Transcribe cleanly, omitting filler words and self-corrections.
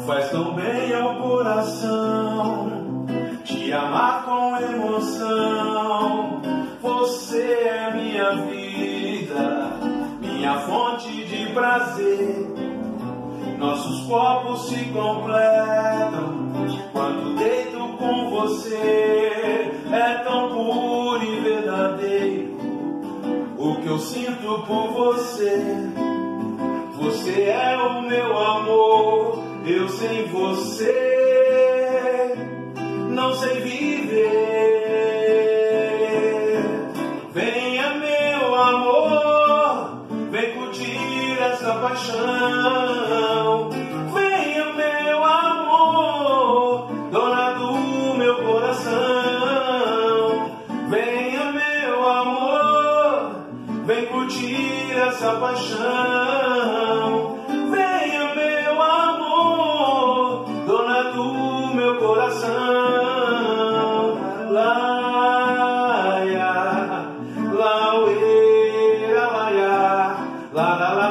Faz tão bem ao coração te amar com emoção. Você é minha vida, minha fonte de prazer. Nossos corpos se completam quando deito com você. É tão puro e verdadeiro o que eu sinto por você. Você é o meu amor, eu sem você não sei viver. Venha, meu amor, vem curtir essa paixão. Venha, meu amor, dona do meu coração. Venha, meu amor, vem curtir essa paixão. Venha, meu amor, dona do meu coração. Laia, laueira, laia, la la la.